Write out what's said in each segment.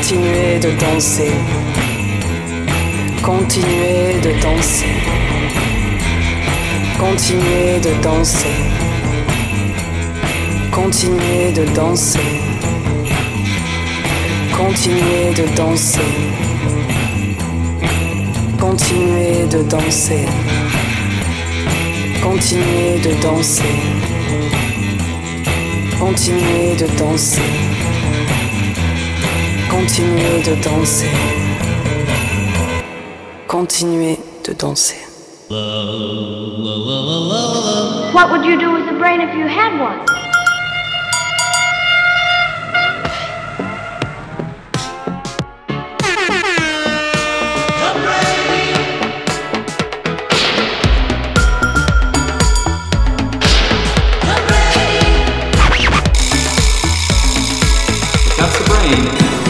Continuez de danser. Continuez de danser. Continuez de danser. Continuez de danser. Continuez de danser. Continuez de danser. Continuez de danser. Continuez de danser. Continuez de danser. Continuez de danser. What would you do with a brain if you had one? That's the brain.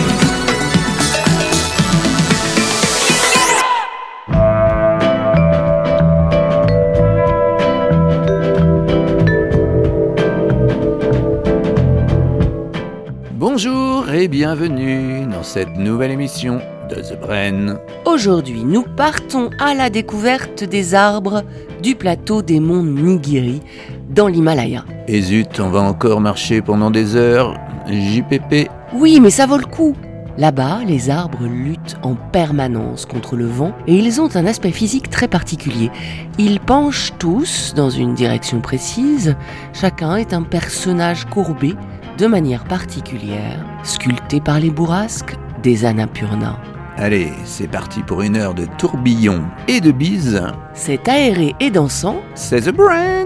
Bonjour et bienvenue dans cette nouvelle émission de The Brain. Aujourd'hui, nous partons à la découverte des arbres du plateau des monts Nilgiri, dans l'Himalaya. Et zut, on va encore marcher pendant des heures, JPP. Oui, mais ça vaut le coup. Là-bas, les arbres luttent en permanence contre le vent et ils ont un aspect physique très particulier. Ils penchent tous dans une direction précise. Chacun est un personnage courbé de manière particulière, sculpté par les bourrasques des Annapurna. Allez, c'est parti pour une heure de tourbillon et de bise. C'est aéré et dansant. C'est The Brain.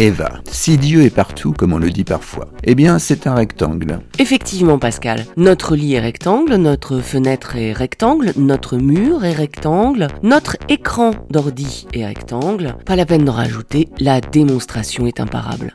Eva. Si Dieu est partout, comme on le dit parfois, eh bien c'est un rectangle. Effectivement Pascal, notre lit est rectangle, notre fenêtre est rectangle, notre mur est rectangle, notre écran d'ordi est rectangle. Pas la peine d'en rajouter, la démonstration est imparable.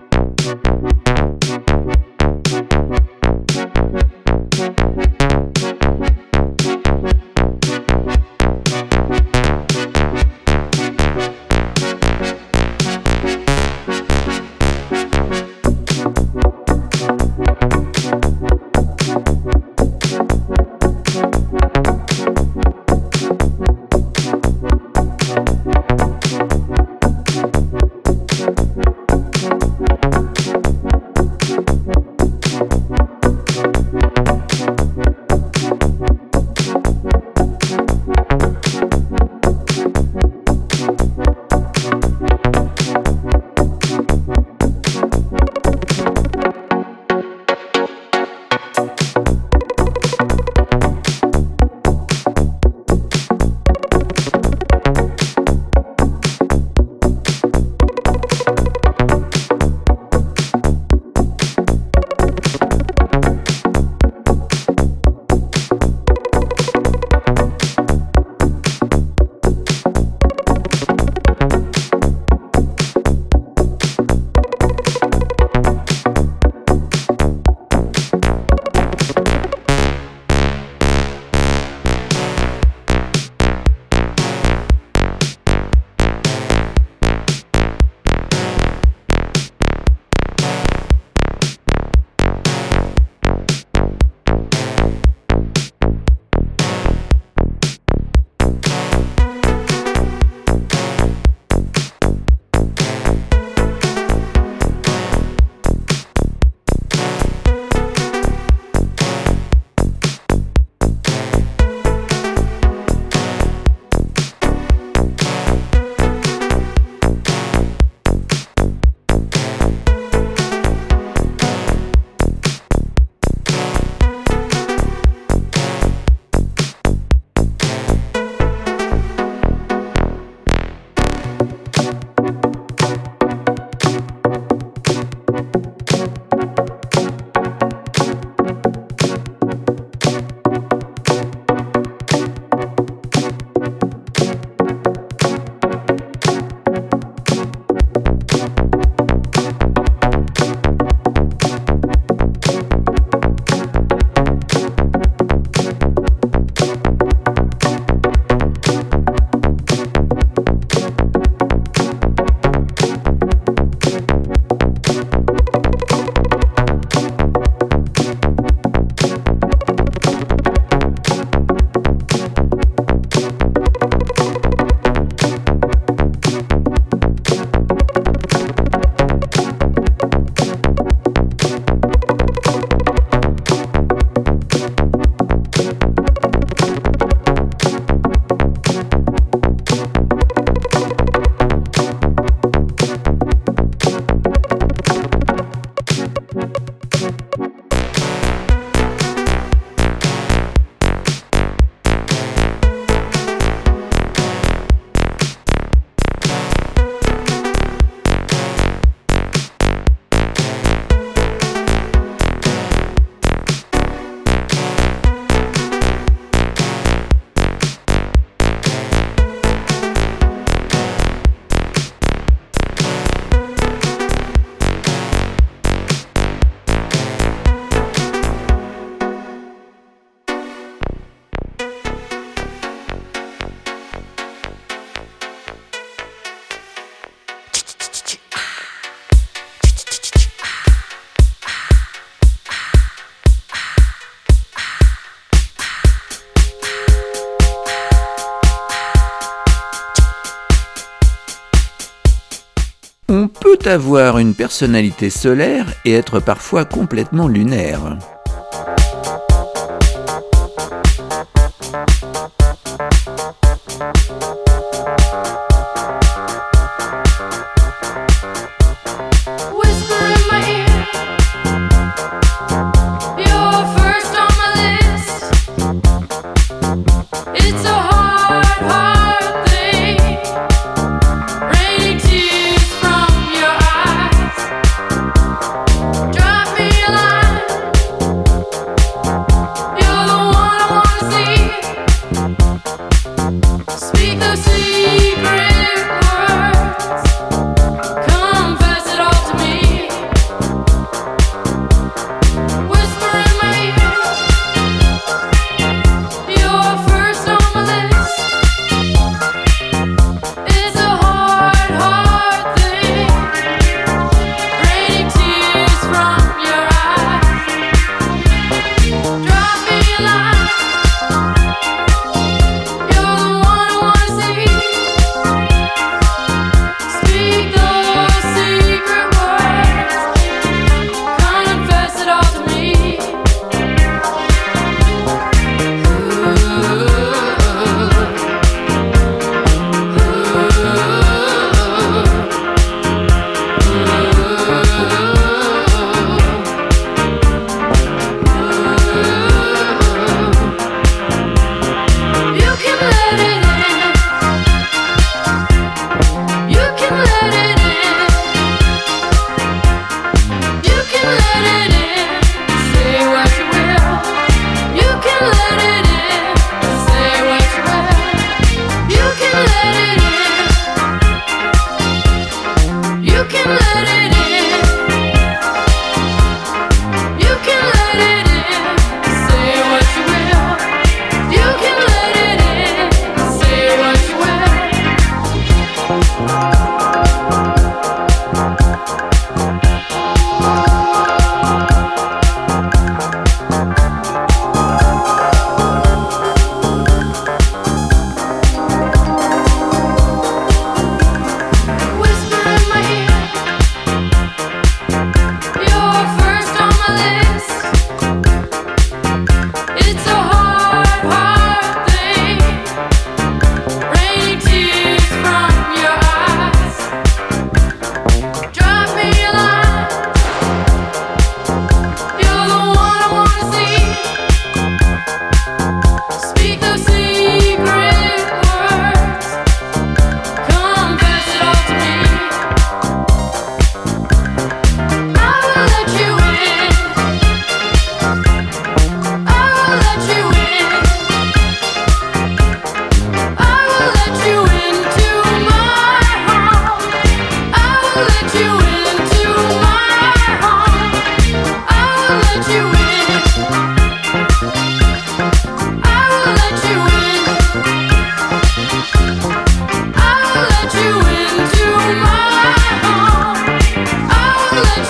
On peut avoir une personnalité solaire et être parfois complètement lunaire. Your eyes.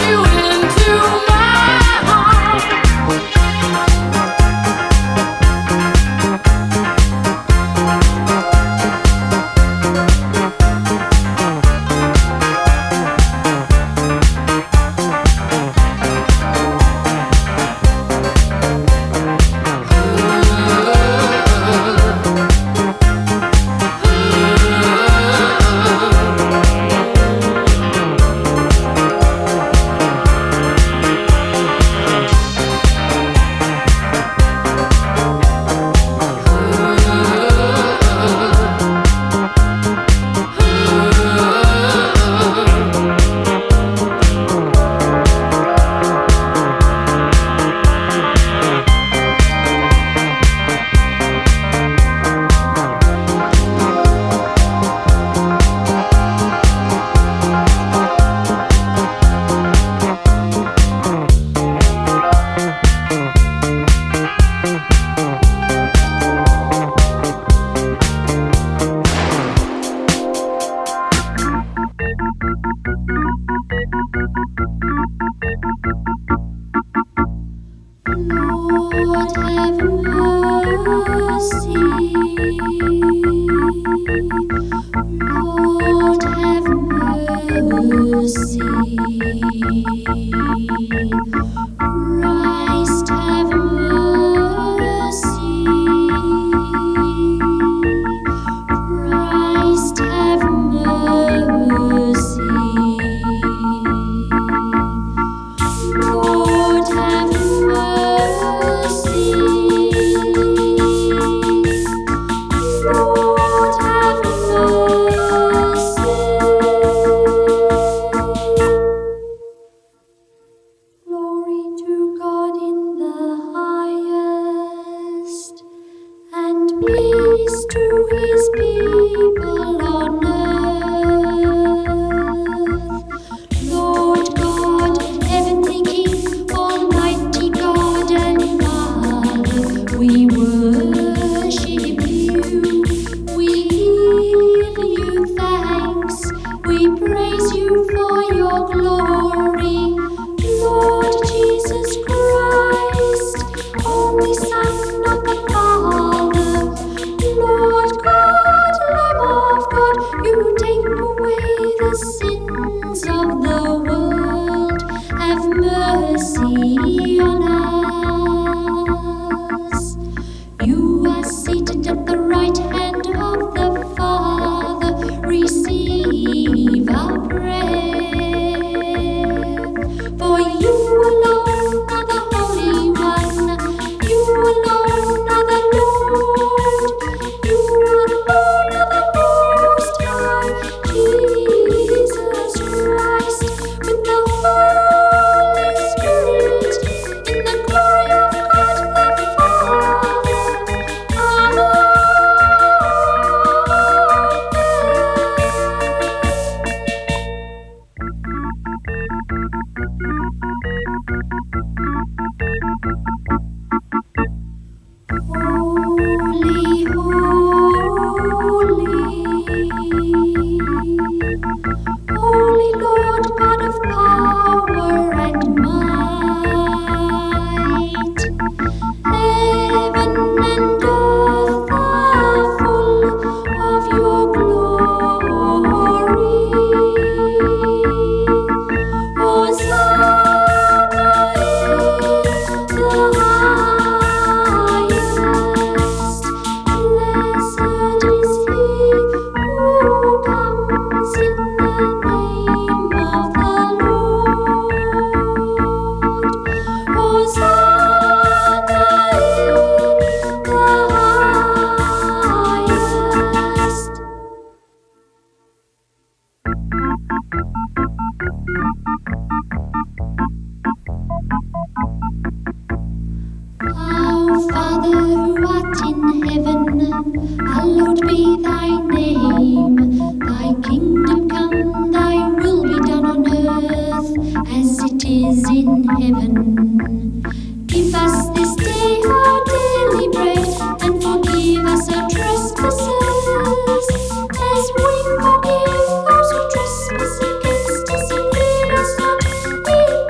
As we forgive those who trespass against us, and lead us not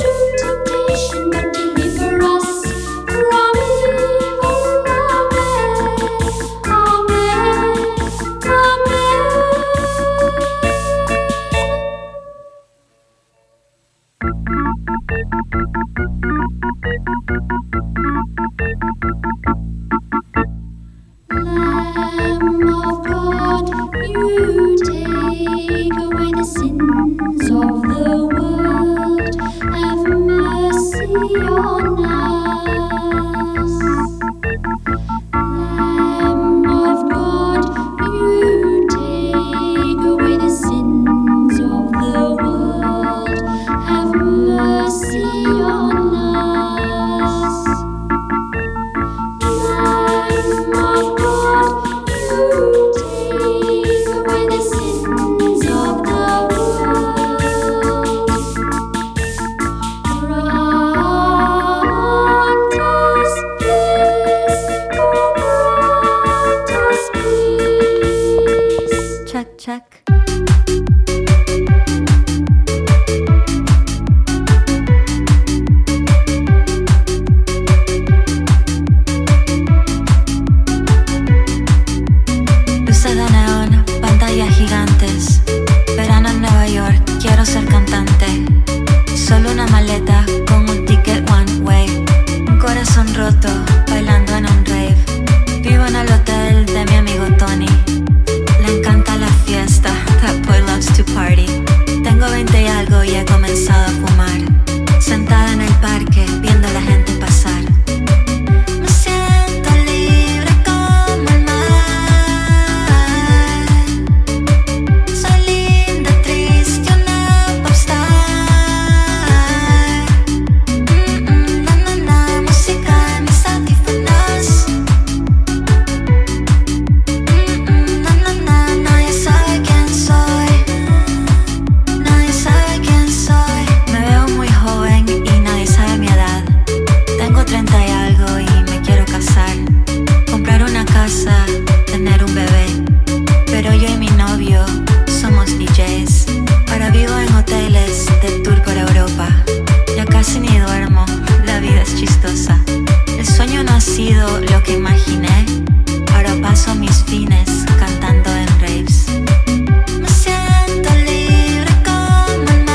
ni duermo, la vida es chistosa. El sueño no ha sido lo que imaginé. Ahora paso mis fines cantando en raves. Me siento libre como el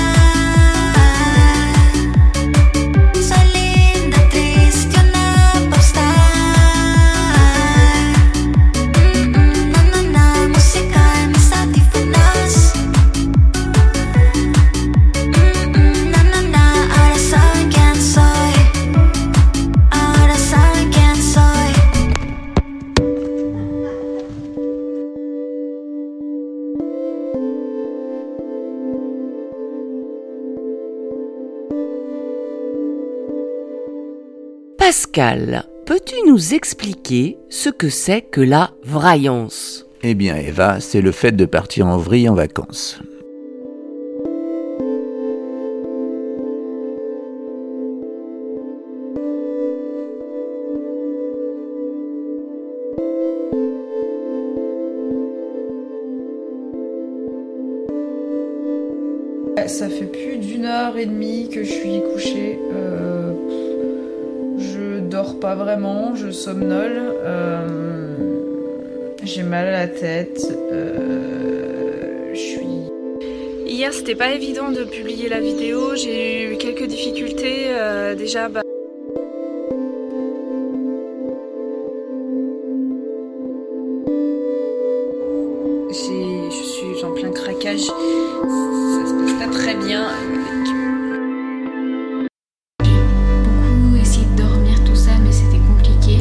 mar. Soy linda, triste, una popstar. Na na na, música en mis audífonos. Na na na, ahora saben quién soy. Ahora saben quién soy. Pascal, peux-tu nous expliquer ce que c'est que la vraillance ? Eh bien Eva, c'est le fait de partir en vrille en vacances. Ça fait plus d'1h30 que je suis couchée. Je dors pas vraiment, je somnole. J'ai mal à la tête. Je suis... Hier, c'était pas évident de publier la vidéo. J'ai eu quelques difficultés. Déjà, je suis en plein craquage. Ça se passe pas très bien. Beaucoup essayé de dormir, tout ça, mais c'était compliqué.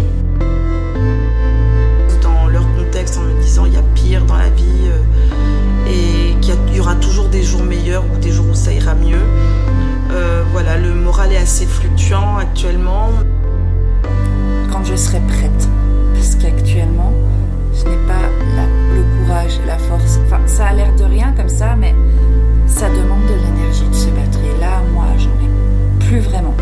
Dans leur contexte, en me disant il y a pire dans la vie et qu'il y aura toujours des jours meilleurs ou des jours où ça ira mieux. Voilà, le moral est assez fluctuant actuellement. Quand je serai prête, parce qu'actuellement, je n'ai pas le courage, la force. Enfin, ça a l'air de rien comme ça, mais ça demande de l'énergie de se battre. Et là, moi, j'en ai plus vraiment.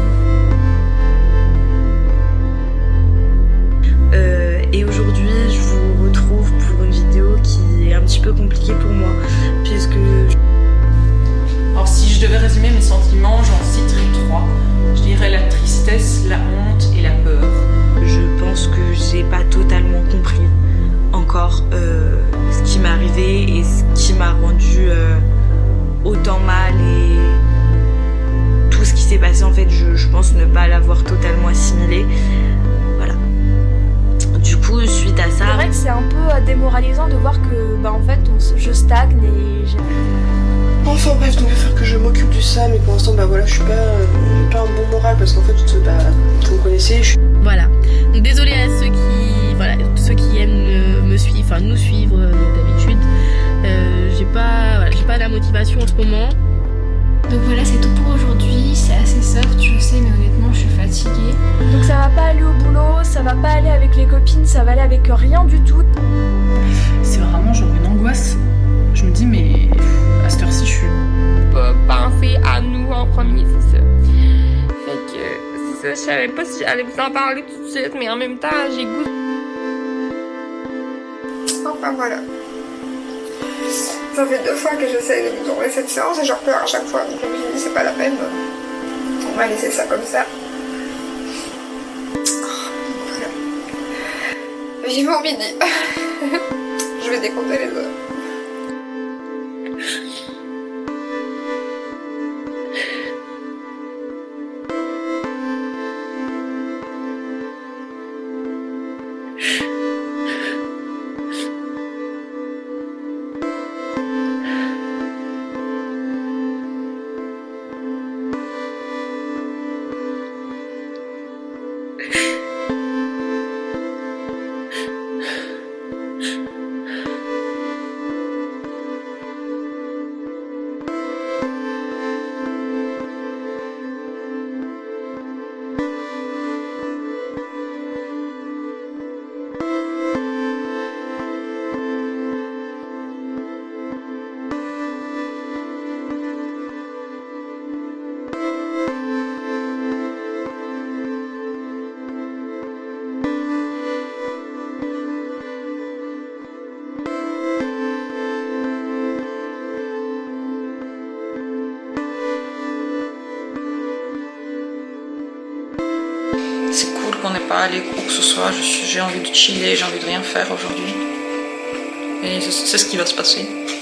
Et aujourd'hui, je vous retrouve pour une vidéo qui est un petit peu compliquée pour moi, puisque... Alors si je devais résumer mes sentiments, j'en citerai 3. Je dirais la tristesse, la honte et la peur. Je pense que j'ai pas totalement compris encore ce qui m'est arrivé et ce qui m'a rendu autant mal et tout ce qui s'est passé en fait, je pense ne pas l'avoir totalement assimilé. Voilà. Du coup, suite à ça... C'est vrai que c'est un peu démoralisant de voir que en fait je stagne et j'ai... Enfin bref, donc il va falloir que je m'occupe de ça, mais pour l'instant voilà, je suis pas un bon moral parce qu'en fait vous me connaissez. Voilà. Donc désolée à ceux qui aiment me suivre, enfin nous suivre d'habitude. J'ai pas la motivation en ce moment. Donc voilà, c'est tout pour aujourd'hui. C'est assez soft, je sais, mais honnêtement, je suis fatiguée. Donc ça va pas aller au boulot, ça va pas aller avec les copines, ça va aller avec rien du tout. C'est vraiment genre une angoisse. Je me dis, mais à cette heure-ci, je suis... Penser à nous en premier, c'est ça. Fait que, c'est ça, je savais pas si j'allais vous en parler tout de suite, mais en même temps, j'ai goût. Enfin voilà. Ça fait 2 fois que j'essaie de vous tourner cette séance et j'en pleure à chaque fois. Donc je me dis, c'est pas la peine. On va laisser ça comme ça. Voilà. Vivement midi. Je vais décompter les heures. qu'on n'est pas allé où que ce soit. J'ai envie de chiller, j'ai envie de rien faire aujourd'hui. Et c'est ce qui va se passer.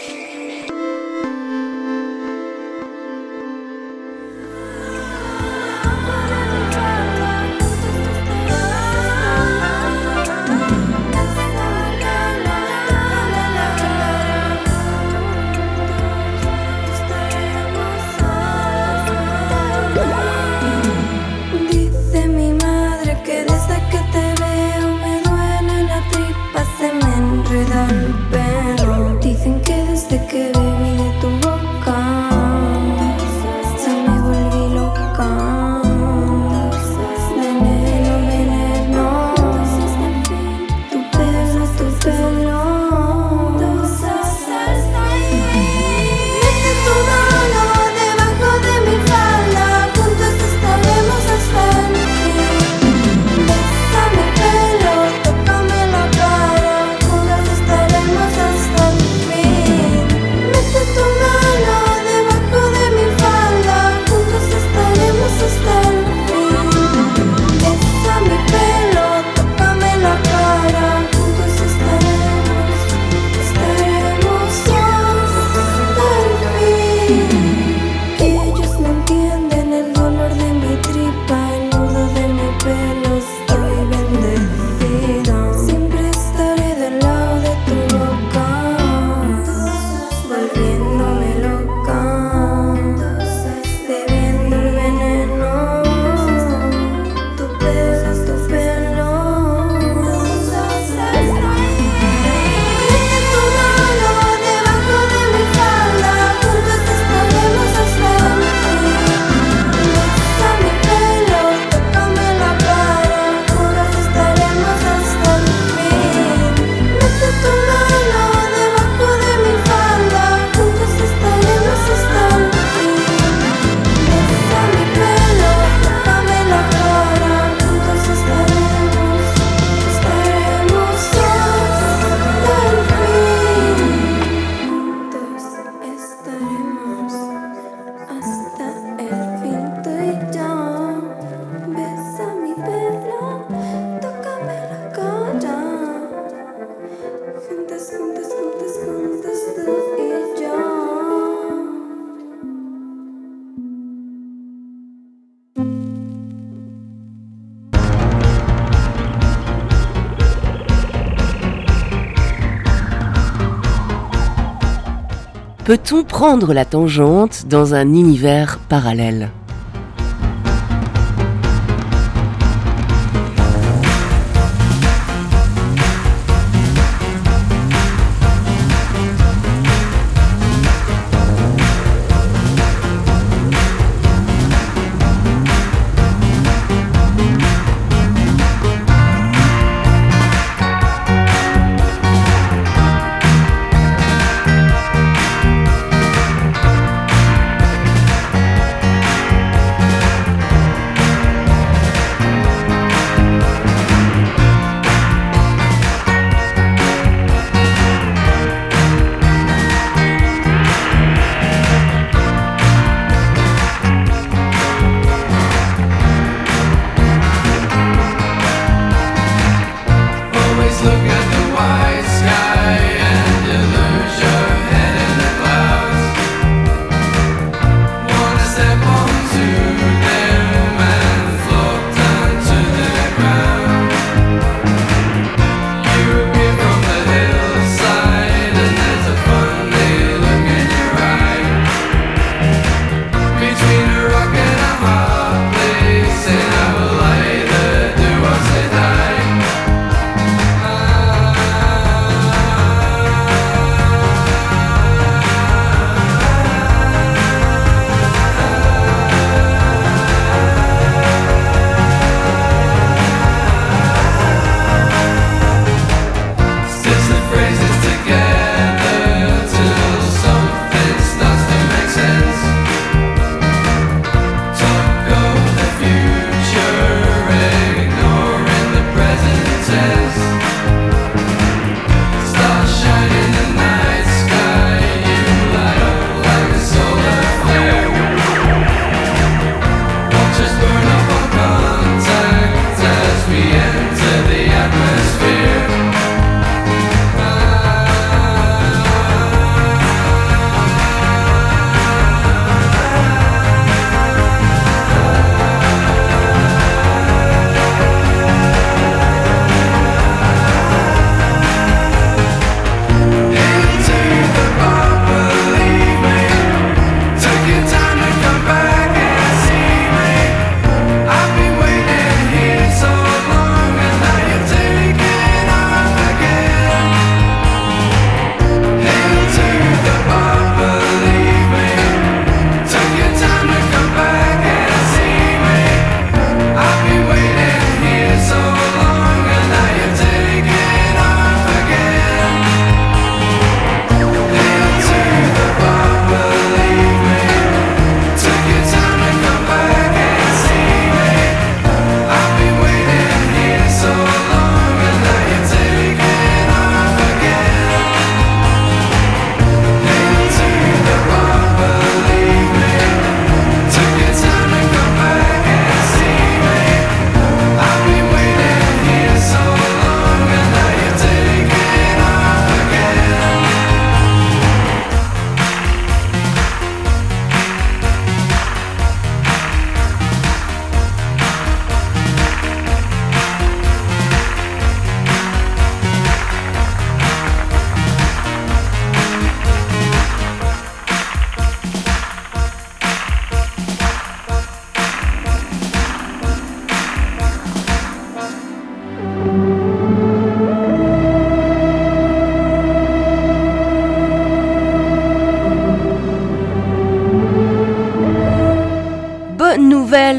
Peut-on prendre la tangente dans un univers parallèle ?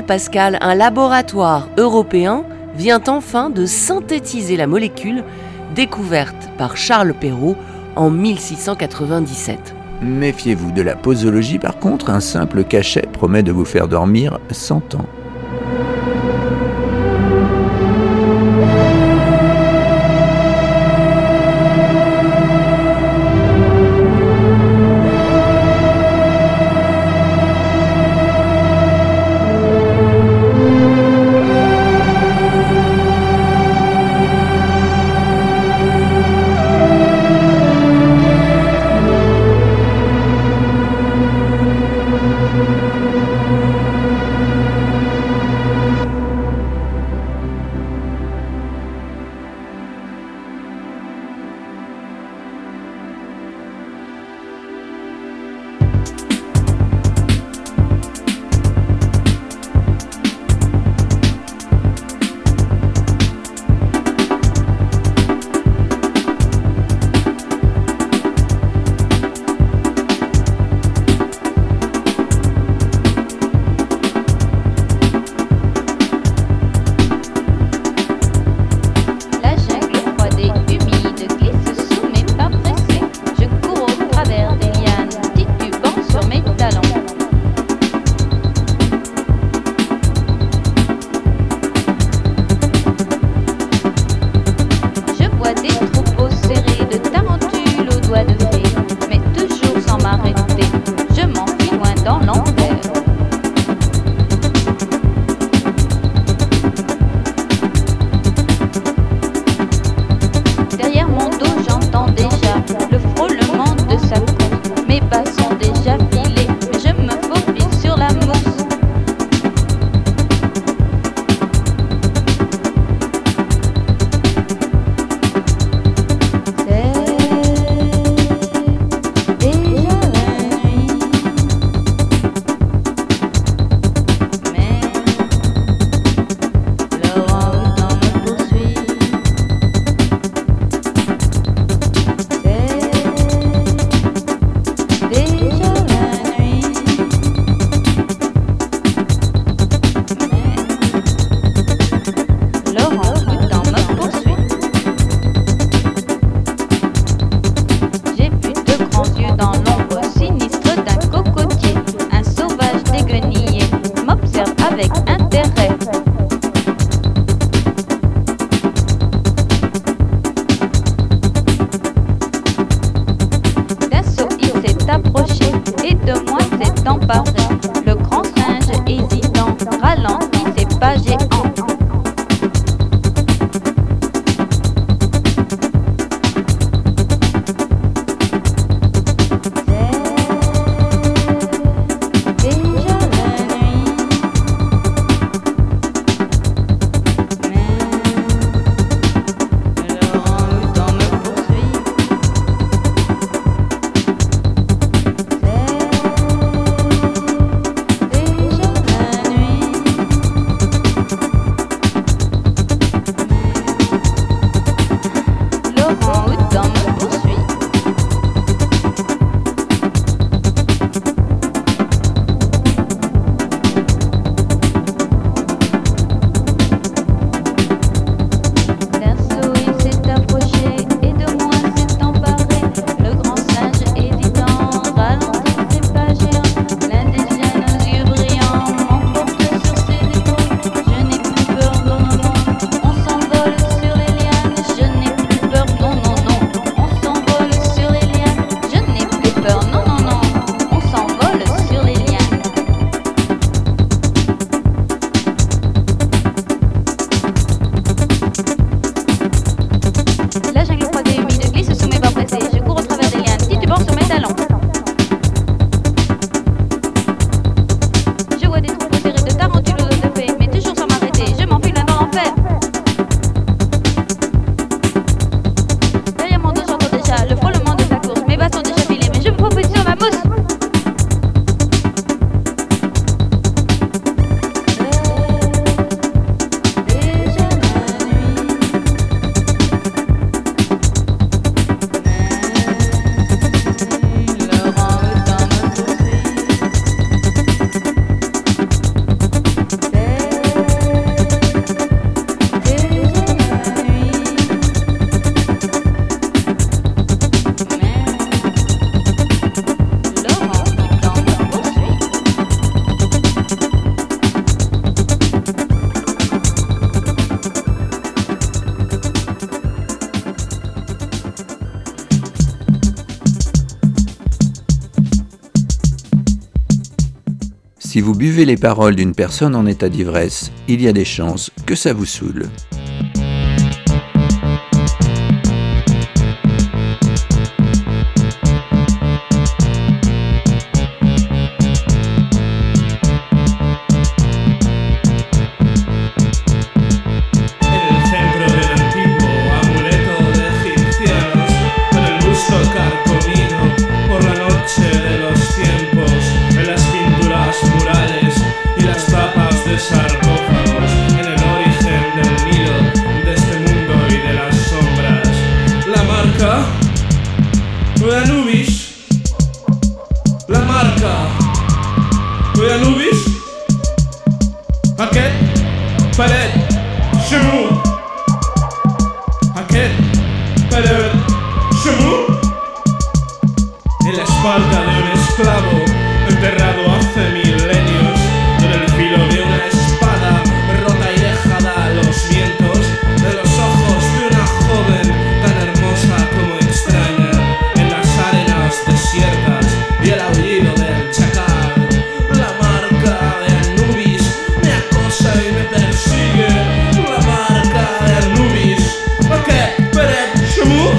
Pascal, un laboratoire européen vient enfin de synthétiser la molécule découverte par Charles Perrault en 1697. Méfiez-vous de la posologie par contre, un simple cachet promet de vous faire dormir 100 ans. Si vous buvez les paroles d'une personne en état d'ivresse, il y a des chances que ça vous saoule. Sarcófagos en el origen del Nilo, de este mundo y de las sombras. La marca de Anubis. La marca de Anubis. Aquest paret xamú. Aquest paret xamú. En la espalda de un esclavo enterrado hace milenios. En el filo de una espada rota y dejada a los vientos, de los ojos de una joven tan hermosa como extraña, en las arenas desiertas y el aullido del chacal. La marca de Anubis me acosa y me persigue. La marca de Anubis. ¿Qué? ¿Peret? ¿Shamu?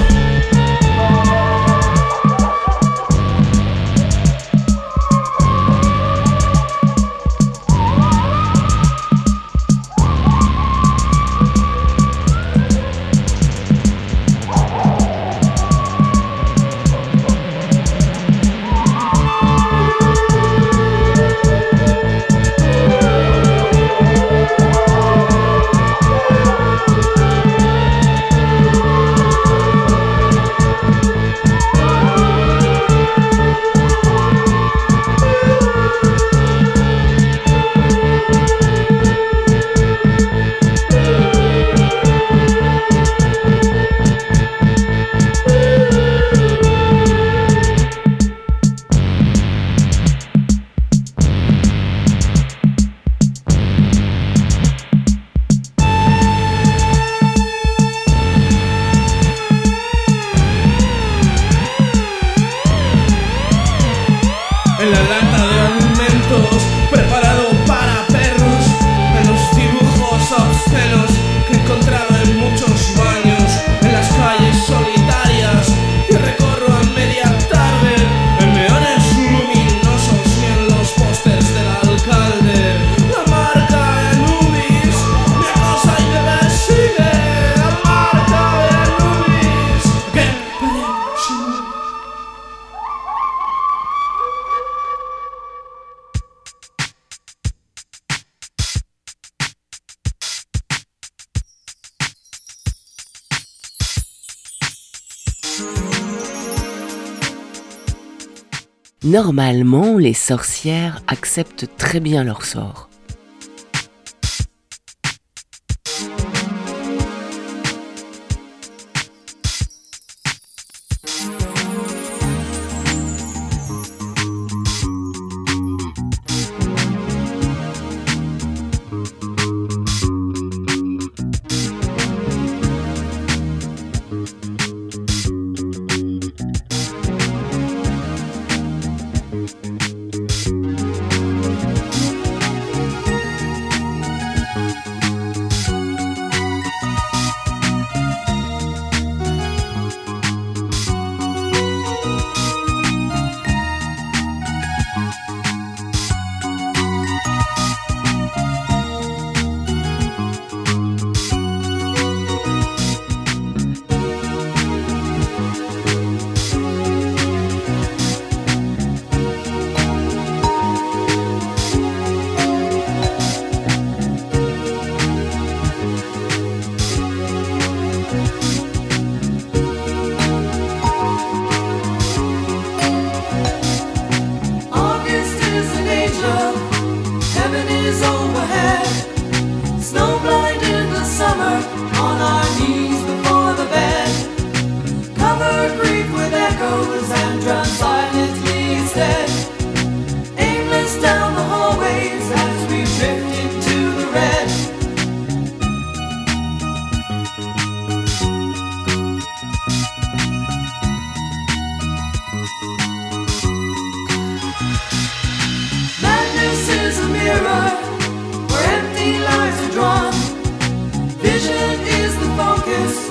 En la lata de alimentos preparado para perros, en los dibujos obscenos que he encontrado en muchos baños, en las calles solitarias que recorro a media tarde, en meones luminosos y en los pósters del alcalde. La marca de Anubis me acosa y me persigue. La marca de Anubis. ¿Qué? Normalement, les sorcières acceptent très bien leur sort.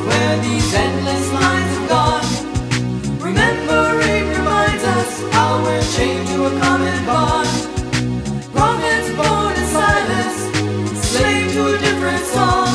where these endless lines have gone. Remembering reminds us how we're chained to a common bond. Prophets born in silence, slave to a different song.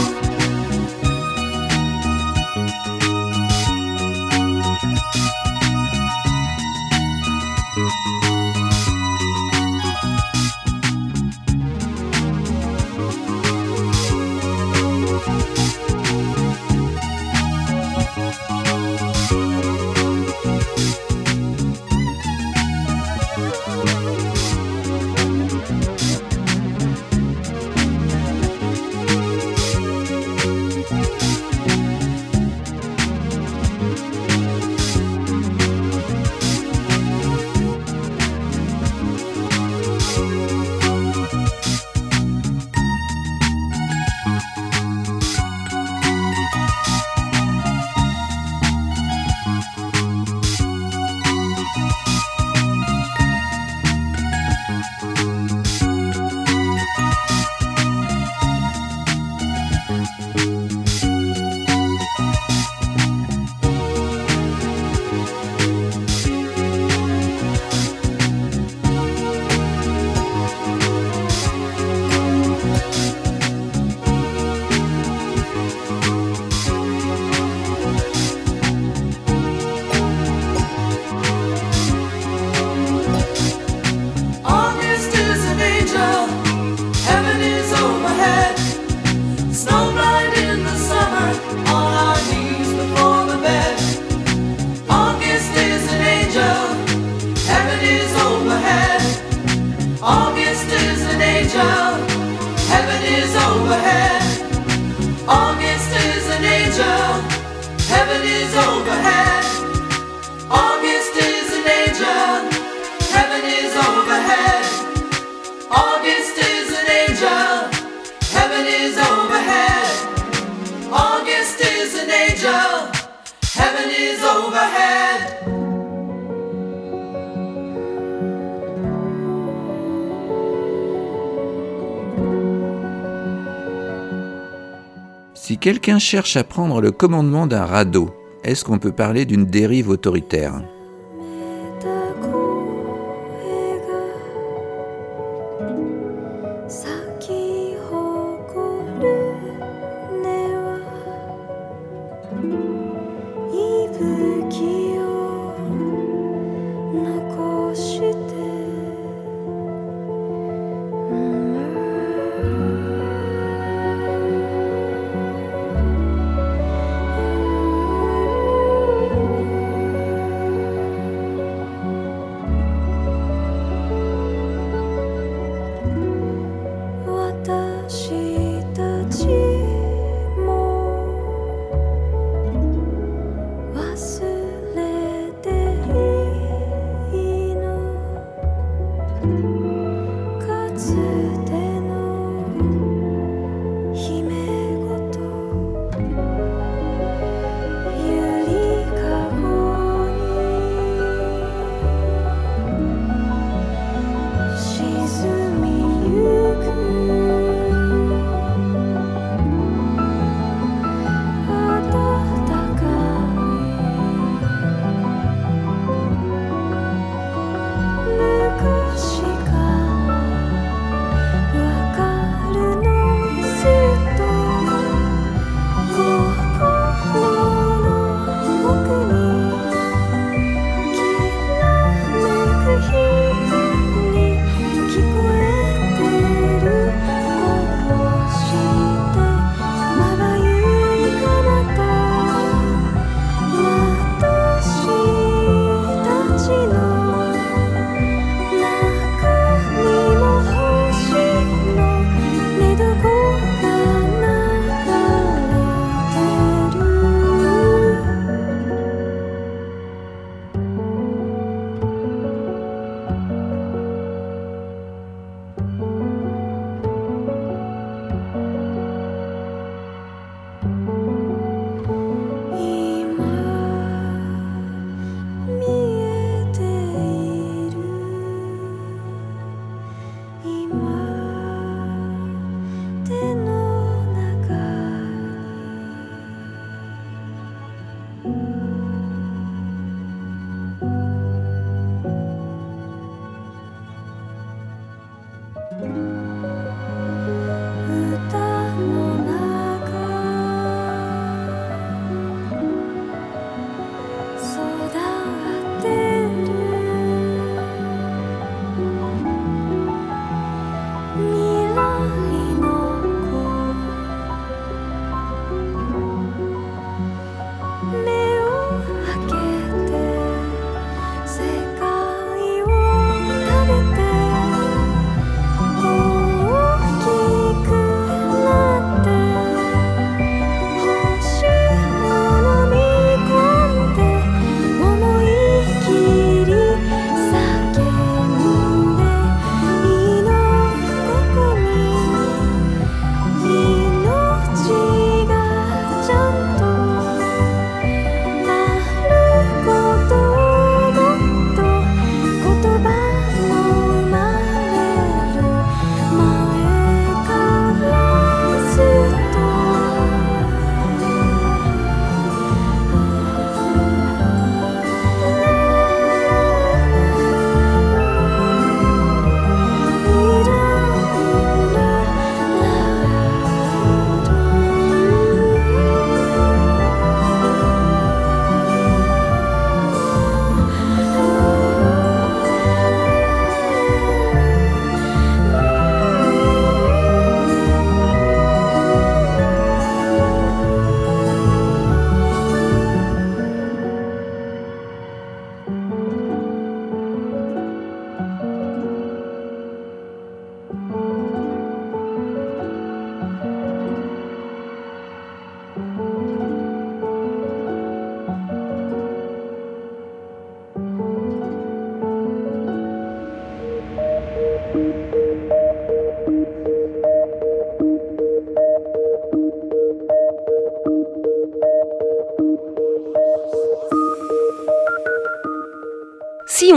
Si quelqu'un cherche à prendre le commandement d'un radeau, est-ce qu'on peut parler d'une dérive autoritaire ?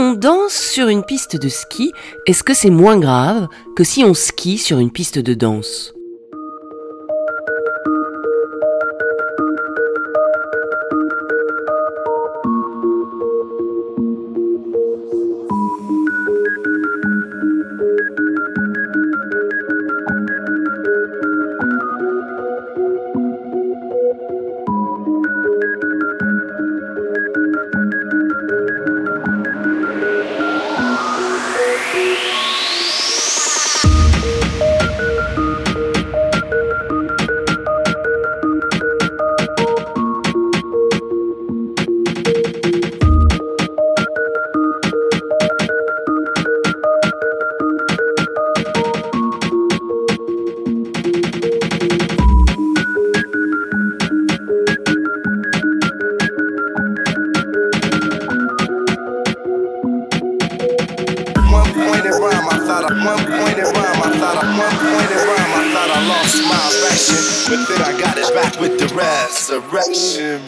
on danse sur une piste de ski, est-ce que c'est moins grave que si on skie sur une piste de danse ? With it, I got it back with the resurrection.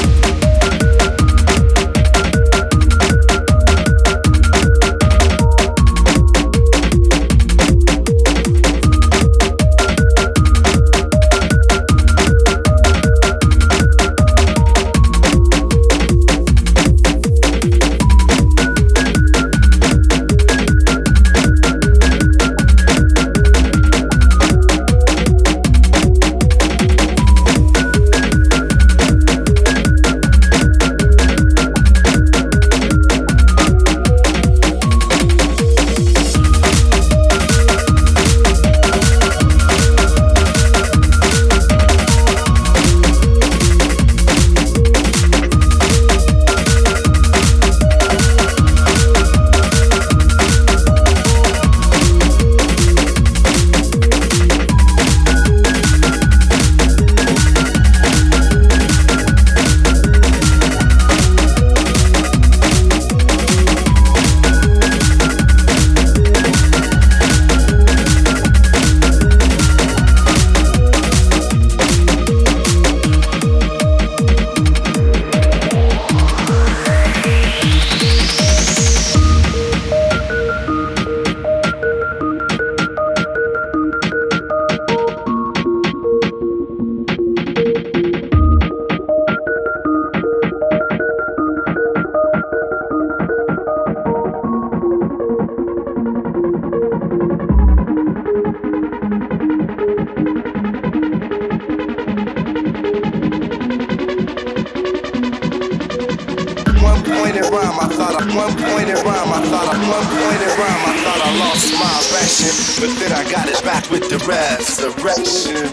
I lost my affection, but then I got it back with the resurrection.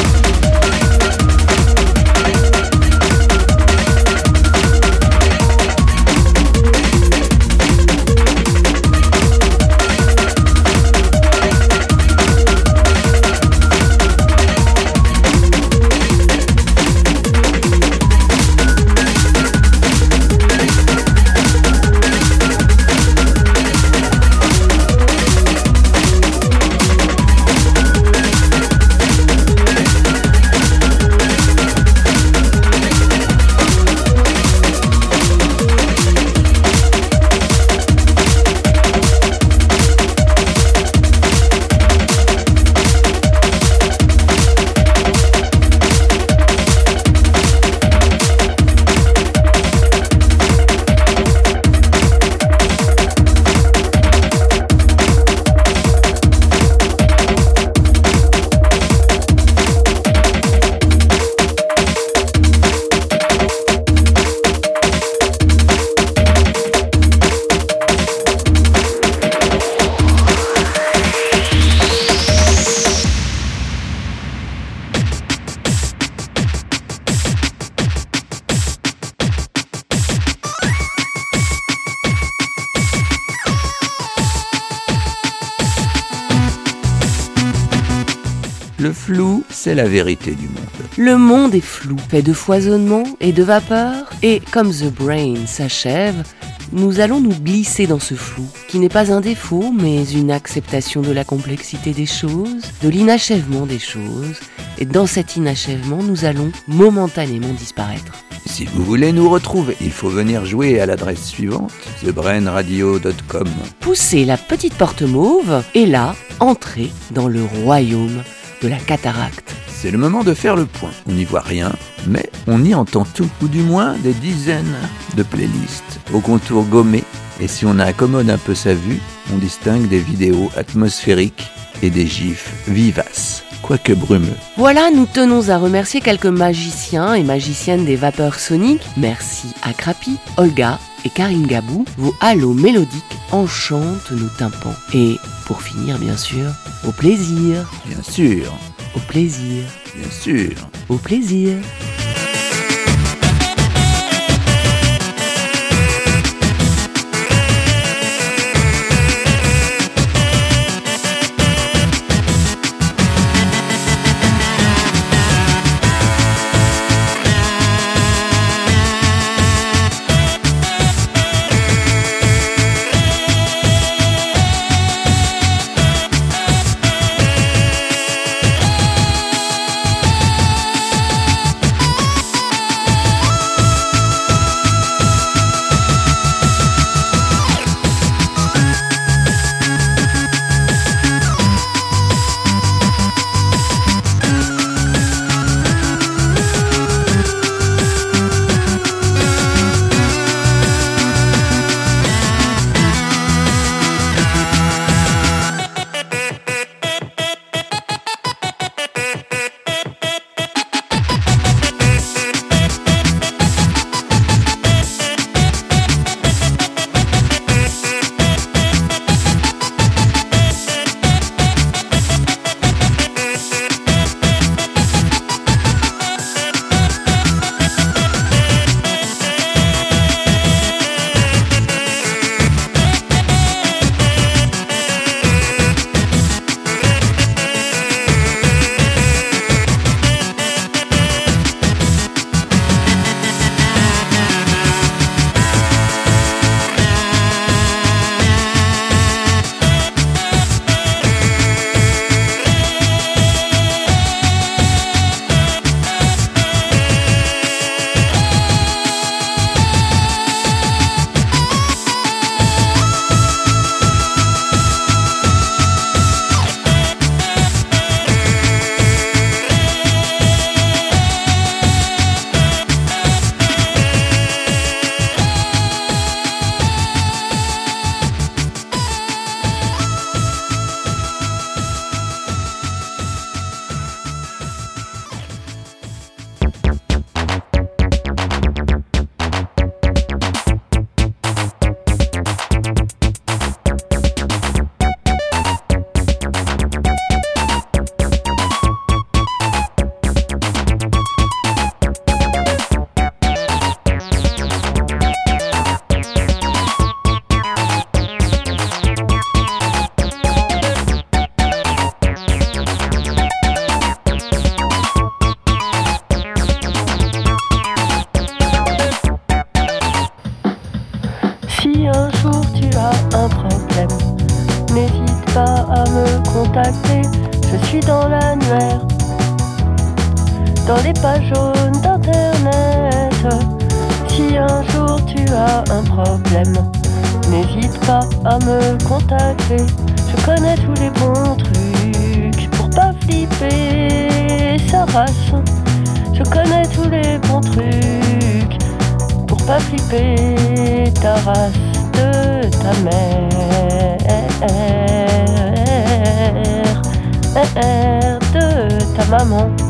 Le flou, c'est la vérité du monde. Le monde est flou, fait de foisonnement et de vapeur, et comme The Brain s'achève, nous allons nous glisser dans ce flou, qui n'est pas un défaut, mais une acceptation de la complexité des choses, de l'inachèvement des choses, et dans cet inachèvement, nous allons momentanément disparaître. Si vous voulez nous retrouver, il faut venir jouer à l'adresse suivante, thebrainradio.com. Poussez la petite porte mauve et là, entrez dans le royaume de la cataracte. C'est le moment de faire le point. On n'y voit rien, mais on y entend tout, ou du moins des dizaines de playlists au contour gommé. Et si on accommode un peu sa vue, on distingue des vidéos atmosphériques et des gifs vivaces, quoique brumeux. Voilà, nous tenons à remercier quelques magiciens et magiciennes des vapeurs soniques. Merci à Crapi, Olga et Karine Gabou. Vos halos mélodiques enchantent nos tympans. Et pour finir, bien sûr, au plaisir. Bien sûr. Au plaisir. Bien sûr. Au plaisir. Si un jour tu as un problème, n'hésite pas à me contacter. Je suis dans l'annuaire, dans les pages jaunes d'internet. Si un jour tu as un problème, n'hésite pas à me contacter. Je connais tous les bons trucs pour pas flipper sa race. Je connais tous les bons trucs pour pas flipper ta race de ta mère, de ta maman.